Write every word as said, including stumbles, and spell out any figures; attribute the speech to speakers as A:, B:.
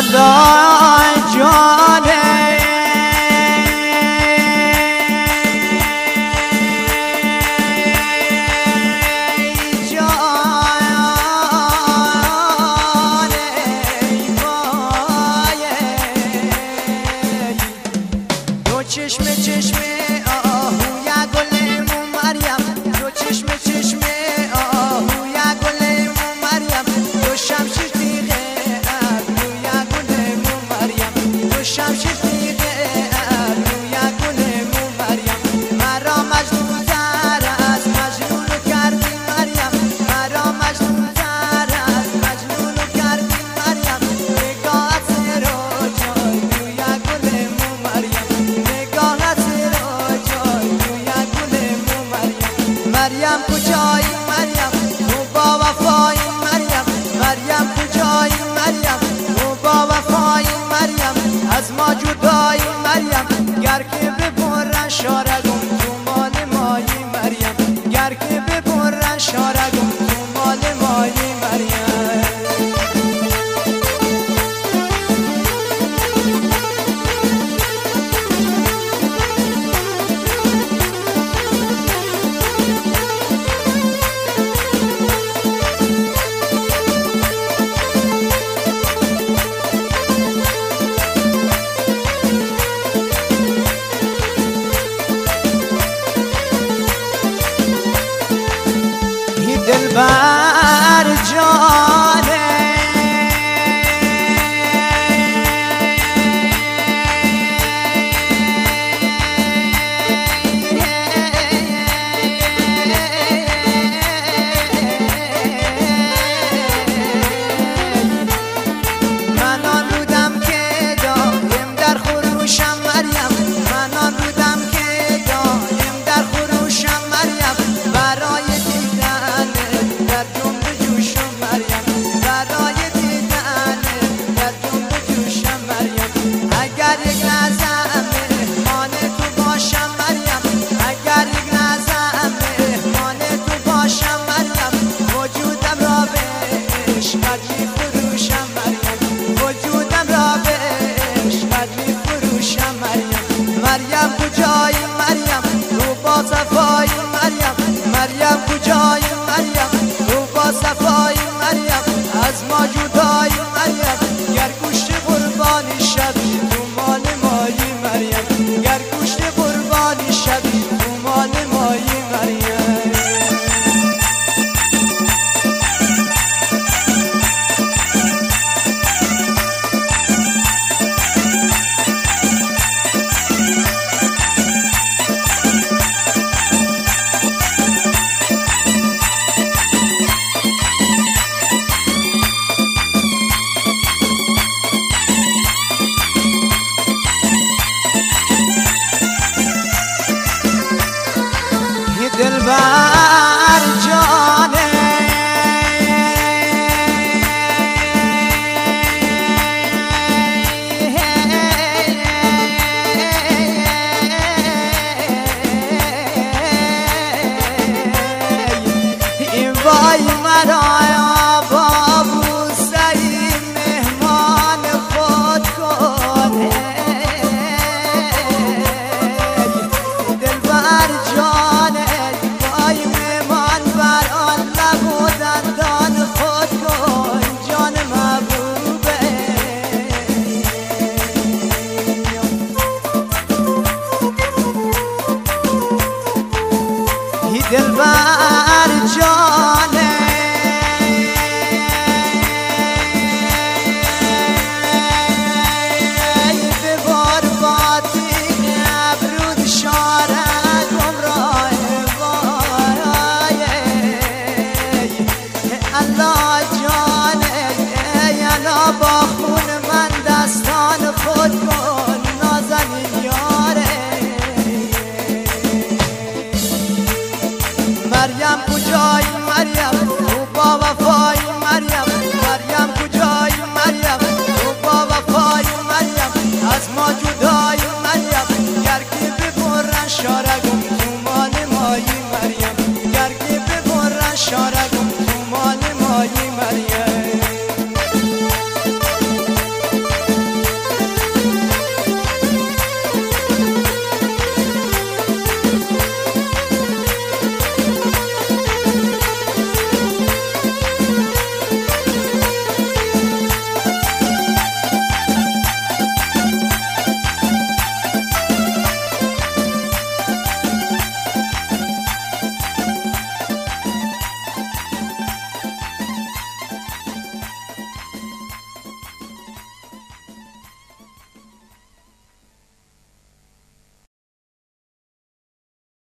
A: الله جانه چشم چشم آهو یا گلمو مریم دو چشم چشم آهو یا گلمو مریم دو شمشیر تیغه ابرو یا گلمو مریم دو شمشیر تیغه ابرو یا گلمو مریم مرا مجنون تر از مجنون کردی مریم مرا مجنون تر از مجنون کردی مریم نگاهت رو جای دو یا گلمو مریم مریم کجایی مریم تو با وفایی مریم مریم کجایی مریم تو با وفایی مریم از ما جدایی مریم گر که ببرن شارگم تو مال مایی مریم گر که ببرن شارگم تو مال مایی مریم دلبر جانه من آن بودم که دایم در خروشم مریم من آن بودم که دایم در خروشم مریم برای مریم کجایی مریم رو با صفایی مریم مریم کجایی مریم رو با صفایی مریم از ما جدایی مریم گر گوشت